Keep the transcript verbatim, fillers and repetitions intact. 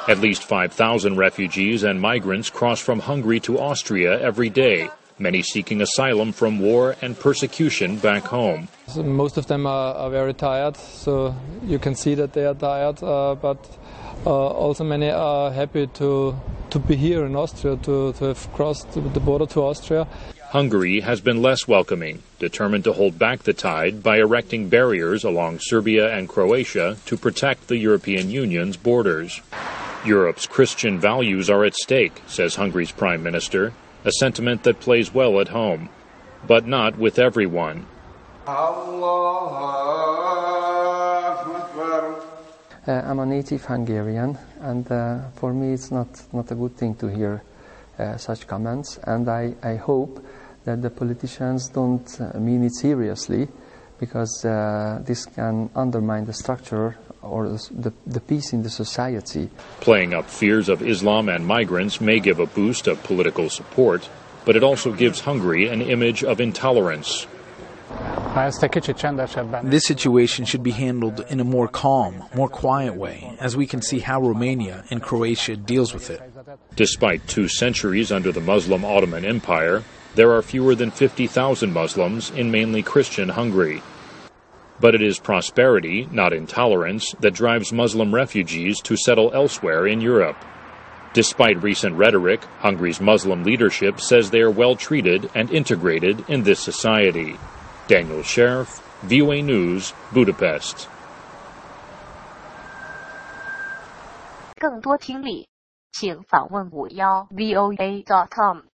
At least five thousand refugees and migrants cross from Hungary to Austria every day, many seeking asylum from war and persecution back home. So most of them are, are very tired, so you can see that they are tired, uh, but uh, also many are happy to, to be here in Austria, to, to have crossed the border to Austria. Hungary has been less welcoming, determined to hold back the tide by erecting barriers along Serbia and Croatia to protect the European Union's borders. Europe's Christian values are at stake, says Hungary's Prime Minister, a sentiment that plays well at home, but not with everyone. Uh, I'm a native Hungarian, and uh, for me it's not, not a good thing to hear uh, such comments, and I, I hope that the politicians don't uh, mean it seriously, because uh, this can undermine the structure or the, the peace in the society. Playing up fears of Islam and migrants may give a boost of political support, but it also gives Hungary an image of intolerance. This situation should be handled in a more calm, more quiet way, as we can see how Romania and Croatia deals with it. Despite two centuries under the Muslim Ottoman Empire, there are fewer than fifty thousand Muslims in mainly Christian Hungary. But it is prosperity, not intolerance, that drives Muslim refugees to settle elsewhere in Europe. Despite recent rhetoric, Hungary's Muslim leadership says they are well treated and integrated in this society. Daniel Sheriff, V O A News, Budapest. 更多听力，请访问五幺 V O A dot com。